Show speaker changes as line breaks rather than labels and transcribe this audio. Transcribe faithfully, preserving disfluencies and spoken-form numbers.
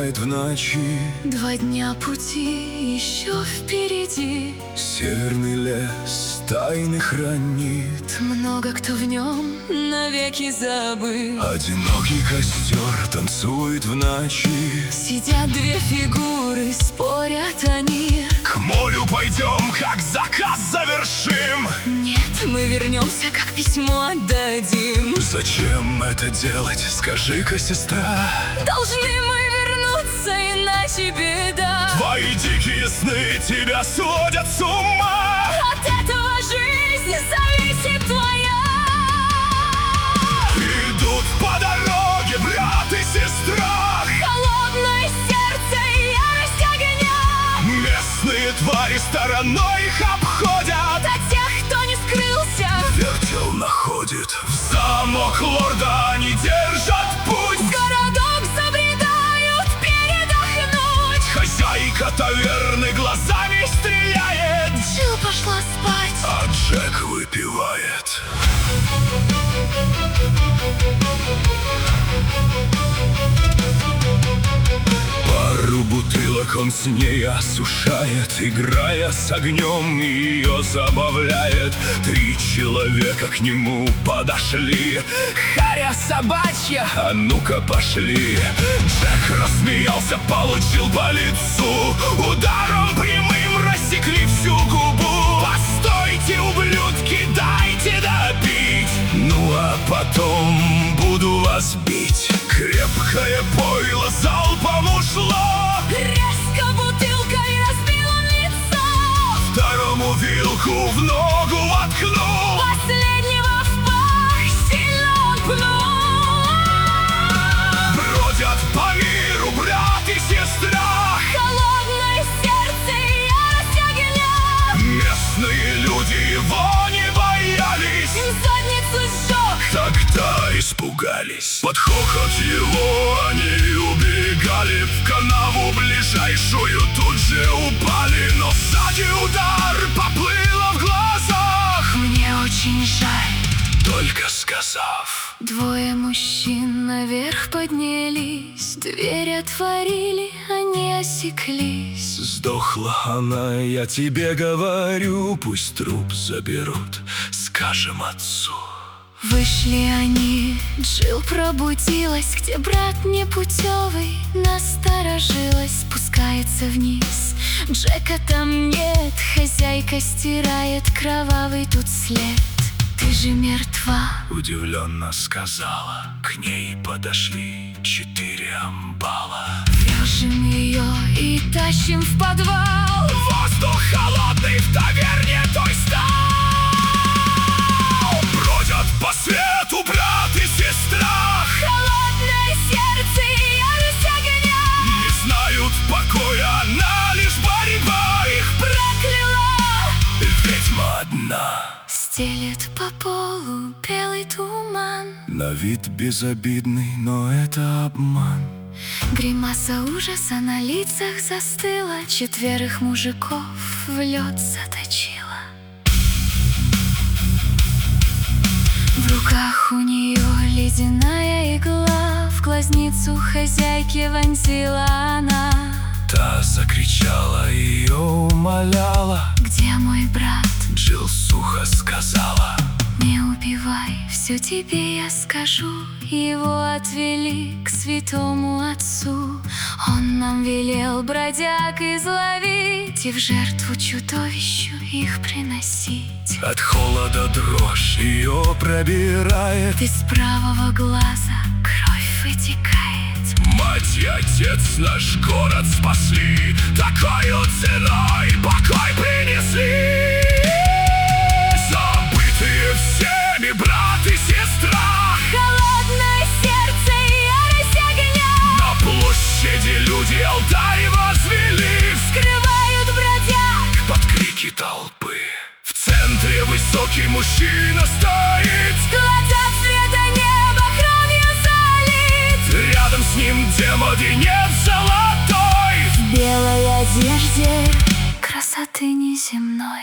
сияет в ночи.
Два дня пути еще впереди.
Северный лес тайны хранит.
Много кто в нем навеки забыл.
Одинокий костер танцует в ночи.
Сидят две фигуры, спорят они.
К морю пойдем, как заказ завершим.
Нет, мы вернемся, как письмо отдадим.
Зачем это делать, скажи-ка, сестра?
Должны мы вернуться, иначе беда.
Твои дикие сны тебя сводят с ума.
От этого жизнь зависит твоя.
Идут по дороге брат и сестра.
Холодное сердце и ярость огня.
Местные твари стороной их обходят.
До тех, кто не скрылся,
Вертел находит. В замок лорда они держат путь.
в городок забредают передохнуть.
Хозяйка таверны глазами стреляет,
Джилл пошла спать,
а Джек выпивает. Пару бутылок он с ней осушает, играя с огнем, ее забавляет. Три человека к нему подошли. Харя собачья, а ну-ка пошли. Джек рассмеялся, получил по лицу. Ударом прямым рассекли всю губу. Постойте, ублюдки, дайте допить. Ну а потом буду вас бить. Крепкое пойло залпом ушло.
резко бутылкой разбил он лицо.
Второму вилку в ногу воткнул.
Последнего в пах сильно он пнул.
Бродят по миру брат и сестра.
Холодное сердце и ярость огня.
Местные люди его не боялись.
Им задницу сжег.
Тогда испугались. Под хохот его они убегали. В канаву ближайшую тут же упали. Но сзади удар поплыло в глазах.
Мне очень жаль.
Только сказав:
Двое мужчин наверх поднялись, дверь отворили, они осеклись.
Сдохла она, я тебе говорю. Пусть труп заберут, скажем отцу.
Вышли они, Джилл пробудилась, где брат непутевый. Насторожилась, спускается вниз. Джека там нет, хозяйка стирает кровавый тут след. Ты же мертва.
Удивленно сказала. К ней подошли четыре амбала.
Вяжем ее и тащим в подвал.
Воздух холодный в таверне той стал. Бродят по свету брат и сестра.
Холодное сердце и ярость огня.
Не знают покоя, она лишь борьба их
Прокляла.
ведьма одна.
Стелет по полу белый туман.
На вид безобидный, но это обман.
Гримаса ужаса на лицах застыла. Четверых мужиков в лед заточила. В руках у нее ледяная игла. В глазницу хозяйки вонзила она.
Та закричала, ее умоляла.
Где мой брат?
Джилл сухо сказала:
Не убивай, все тебе я скажу. Его отвели к святому отцу. Он нам велел бродяг изловить и в жертву чудовищу их приносить.
От холода дрожь ее пробирает.
Из правого глаза кровь вытекает.
Мать и отец наш город спасли. Такою ценой покой принесли. Забытые всеми брат и сестра.
Холодное сердце и ярость огня.
На площади люди алтарь возвели.
Скрывают бродяг
Под крики толпы в центре высокий мужчина стоит.
Глаза цвета неба кровью залит.
Рядом с ним демон и нет золотой.
В белой одежде красоты неземной.